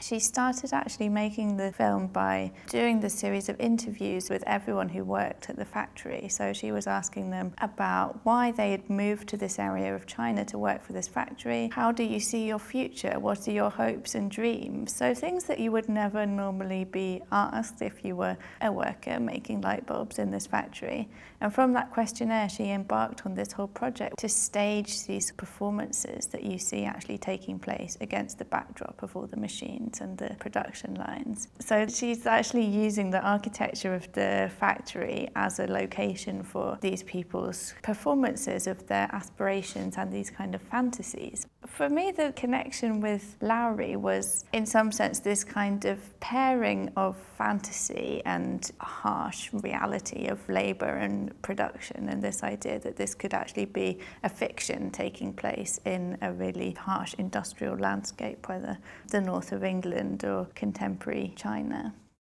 She started actually making the film by doing the series of interviews with everyone who worked at the factory. So she was asking them about why they had moved to this area of China to work for this factory. How do you see your future? What are your hopes and dreams? So things that you would never normally be asked if you were a worker making light bulbs in this factory. And from that questionnaire, she embarked on this whole project to stage these performances that you see actually taking place against the backdrop of all the machines and the production lines. So she's actually using the architecture of the factory as a location for these people's performances of their aspirations and these kind of fantasies. For me, the connection with Lowry was, in some sense, this kind of pairing of fantasy and harsh reality of labour and production, and this idea that this could actually be a fiction taking place in a really harsh industrial landscape, whether the north of England or contemporary China.